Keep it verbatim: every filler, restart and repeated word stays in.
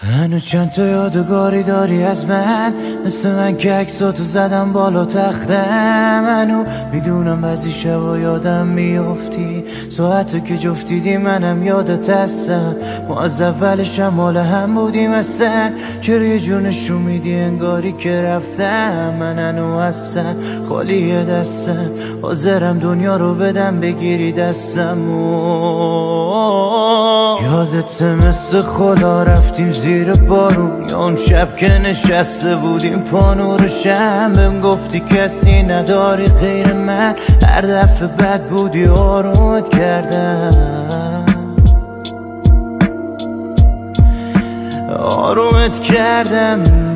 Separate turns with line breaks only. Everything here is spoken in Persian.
هنو چند تا یادگاری داری از من، مثل من که عکساتو زدم بالا تختم. هنو میدونم بعضی شبا یادم میافتی، ساعتو که جفتیدی منم یادت هستم. ما از اولش هم مال هم بودیم اصلا، چرا یه جونشو میدی انگاری که رفتم. من هنو هستم خالی دستم، حاضرم دنیا رو بدم بگیری دستم. یادت مثل خدا رفتیم زیر بارون، یا اون شب که نشسته بودیم پانور شم. بهم گفتی کسی نداری غیر من، هر دفعه بد بودی آرومت کردم، آرومت کردم.